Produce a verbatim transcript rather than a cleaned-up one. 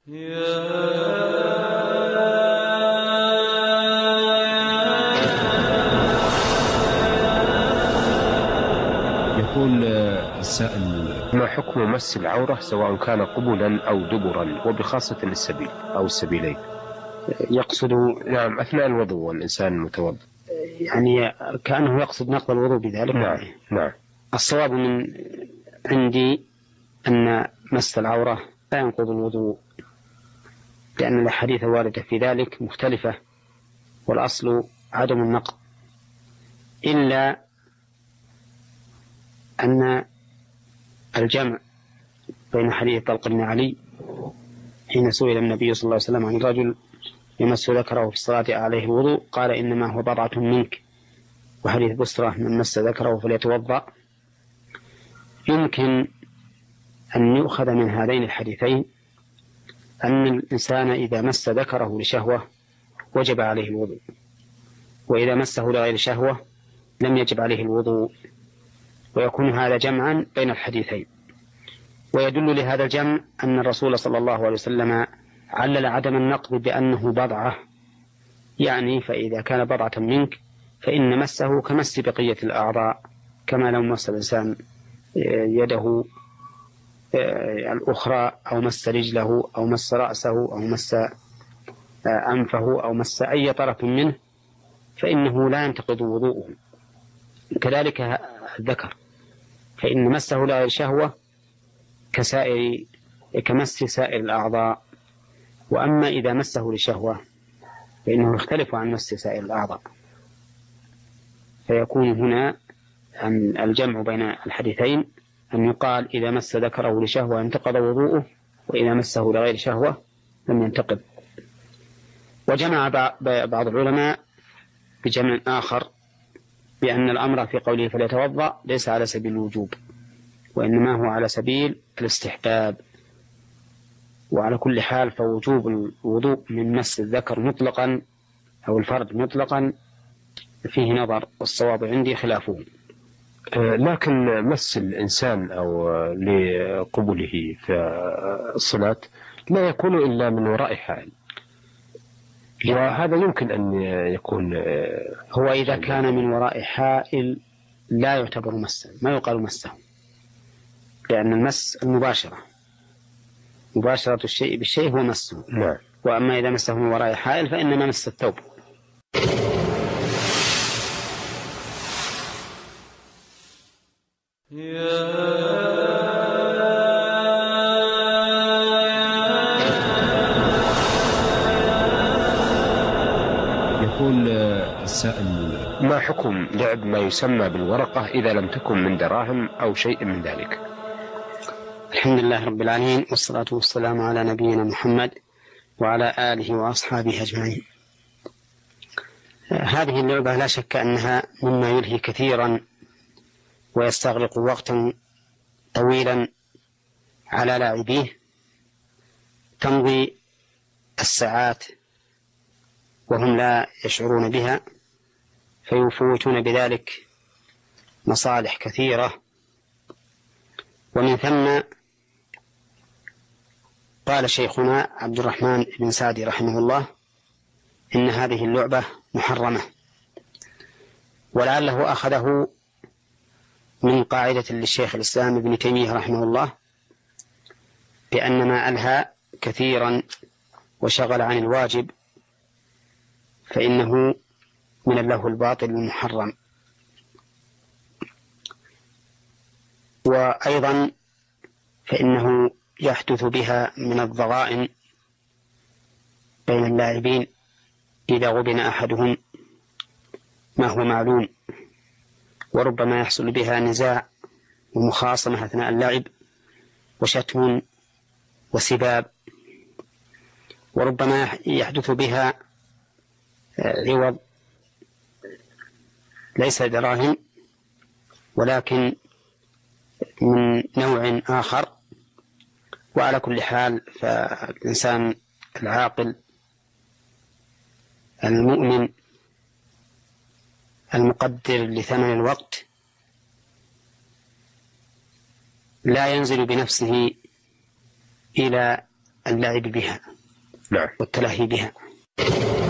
يقول السائل: ما حكم مس العورة سواء كان قبلا أو دبرا، وبخاصة السبيل أو السبيلين؟ يقصد نعم أثناء الوضوء والإنسان متوضئ، يعني كأنه يقصد نقض الوضوء بذلك. نعم نعم. الصواب من عندي أن مس العورة لا ينقض الوضوء، لأن الأحاديث الواردة في ذلك مختلفة، والأصل عدم النقض، إلا أن الجمع بين حديث طلق بن علي حين سئل النبي صلى الله عليه وسلم عن الرجل يمس ذكره في الصلاة عليه الوضوء قال إنما هو بضعة منك، وحديث بصرة من مس ذكره فليتوضأ، يمكن أن يؤخذ من هذين الحديثين أن الإنسان إذا مس ذكره لشهوة وجب عليه الوضوء، وإذا مسه لغير شهوة لم يجب عليه الوضوء، ويكون هذا جمعا بين الحديثين. ويدل لهذا الجمع أن الرسول صلى الله عليه وسلم علل عدم النقض بأنه بضعة، يعني فإذا كان بضعة منك فإن مسه كمس بقية الأعضاء، كما لو مس الإنسان يده الأخرى أو مس رجله أو مس رأسه أو مس أنفه أو مس أي طرف منه فإنه لا ينتقض وضوءه. كذلك الذكر، فإن مسه لغير شهوة كسائر كمس سائر الأعضاء، وأما إذا مسه لشهوة فإنه يختلف عن مس سائر الأعضاء، فيكون هنا الجمع بين الحديثين أن يقال إذا مس ذكره لشهوة انتقض وضوءه، وإذا مسه لغير شهوة لم ينتقض. وجمع بعض العلماء بجمع آخر بأن الأمر في قوله فليتوضأ ليس على سبيل الوجوب، وإنما هو على سبيل الاستحباب. وعلى كل حال فوجوب الوضوء من مس الذكر مطلقا أو الفرد مطلقا فيه نظر، والصواب عندي خلافه. لكن مس الإنسان أو لقبله في الصلاة لا يكون إلا من وراء حائل، وهذا يمكن أن يكون هو إذا كان من وراء حائل لا يعتبر مسا، ما يقال مسه، لأن المس المباشرة، مباشرة الشيء بالشيء هو مسه. نعم. وأما إذا مسه من وراء حائل فإنما مس الثوب. يقول السائل: ما حكم لعب ما يسمى بالورقة إذا لم تكن من دراهم أو شيء من ذلك؟ الحمد لله رب العالمين، والصلاة والسلام على نبينا محمد وعلى آله وأصحابه أجمعين. هذه اللعبة لا شك أنها مما يلهي كثيرا ويستغرق وقتا طويلا على لاعبيه، تمضي الساعات وهم لا يشعرون بها، فيفوتون بذلك مصالح كثيرة. ومن ثم قال شيخنا عبد الرحمن بن سعدي رحمه الله إن هذه اللعبة محرمة، ولعله أخذه من قاعدة للشيخ الإسلام ابن تيمية رحمه الله بأن ما ألهى كثيرا وشغل عن الواجب فإنه من اللهو الباطل المحرم. وأيضا فإنه يحدث بها من الضغائن بين اللاعبين إذا غبن أحدهم ما هو معلوم، وربما يحصل بها نزاع ومخاصمة أثناء اللعب وشتم وسباب، وربما يحدث بها عوض ليس دراهم ولكن من نوع آخر. وعلى كل حال فالإنسان العاقل المؤمن المقدر لثمن الوقت لا ينزل بنفسه إلى اللعب بها نعم. والتلهي بها.